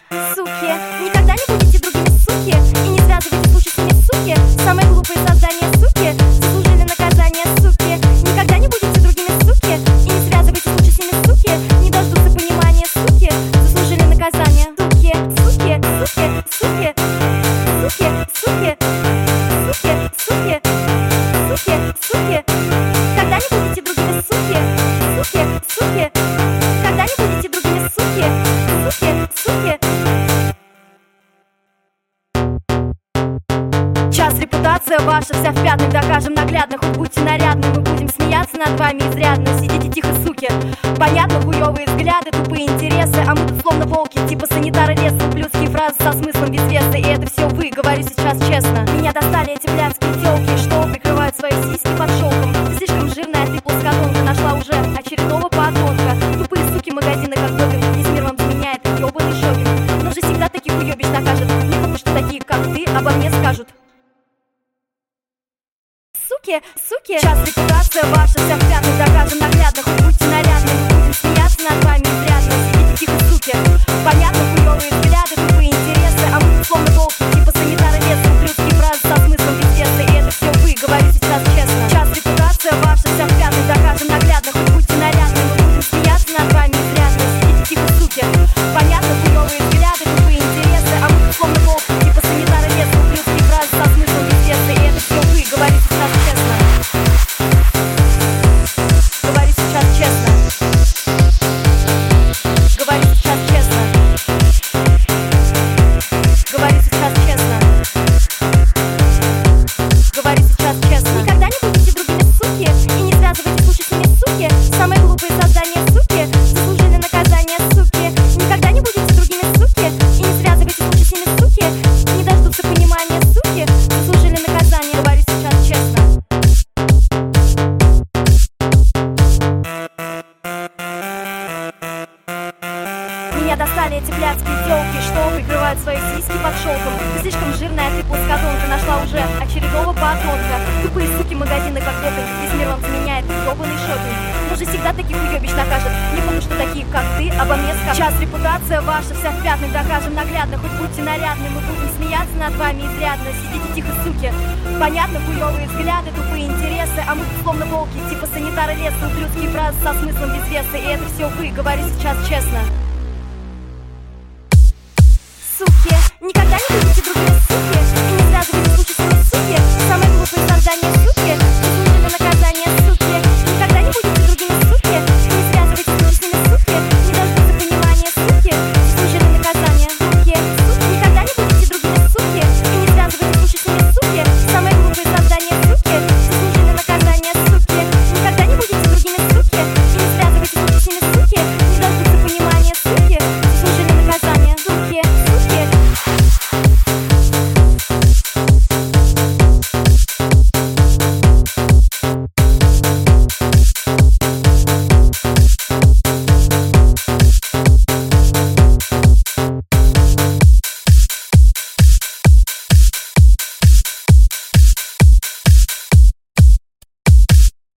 суки. Никогда не будете другими, суки. И не связывайте случай с ними, суки. Самые глупые создания, суки, заслужили наказание, суки. Никогда не будете другими, суки. И не связывайте случай с ними, суки. Не дождутся понимания, суки, заслужили наказание. Суки, суки, суки, суки, суки, суки, суки, суки, суки, суки. Когда не будете другими, суки, суки, суки. Когда не будете другими, суки, суки, суки. Час, репутация ваша вся в пятнах, докажем наглядно. Хоть будьте нарядны, мы будем смеяться над вами изрядно. Сидите тихо, суки. Понятно, хуёвые взгляды, тупые интересы. А мы тут словно волки, типа санитары леса. Ублюдские фразы со смыслом без веса. И это все вы, говорю сейчас честно. Меня достали эти блядские тёлки, что прикрывают свои сиськи под шелком. Ты слишком жирная, ты плоскодонка. Нашла уже очередного подонка. Тупые суки магазины как допинг. Весь мир вам заменяет ёбаный шопинг. Но же всегда таких уёбищ накажет. Не потому что такие, как ты, обо мне скажут. Суки, суки. Час, репутация ваша вся в пятнах, докажем наглядно. Хоть будьте нарядны, мы будем смеяться над вами изрядно. Сидите тихо, суки. Понятно, хуёвые взгляды, тупые интересы. А мы словно волки, типа санитары леса. Ублюдские фразы со смыслом без веса. И это все вы, говорю сейчас честно. Час, репутация ваша вся в пятнах, докажем наглядно. Хоть будьте нарядны, мы будем смеяться над вами изрядно. Сидите тихо, суки. Понятно, хуёвые взгляды, тупые интересы. А мы словно волки, типа санитары леса. Ублюдские фразы со смыслом без веса. И это все вы, говорю сейчас честно. Говорю сейчас честно. Говорю сейчас честно. Говорю сейчас честно. Говорю сейчас честно. Никогда не будете другими, суки. И не связывайте случай с ними, суки. Самые глупые создания, суки, заслужили наказание, суки. Никогда не будете другими, суки. И не связывайте случай с ними, суки. Не дождутся понимания, суки, заслужили наказание. Говорю сейчас честно. Меня достали эти блядские тёлки, что прикрывают свои сиськи под шелком. Ты слишком жирная, ты плоскодонка. Нашла уже очередного подонка. Тупые суки магазины как допинг. Весь мир вам заменяет ёбаный шопинг. Но же всегда таких уёбищ накажет. Не потому что такие, как ты, обо мне скажут. Час, репутация ваша вся в пятнах, докажем наглядно. Хоть будьте нарядны, мы будем смеяться над вами изрядно. Сидите тихо, суки. Понятно, хуёвые взгляды, тупые интересы. А мы тут словно волки, типа санитары леса. Ублюдские фразы со смыслом без веса. И это все вы, говорю сейчас честно.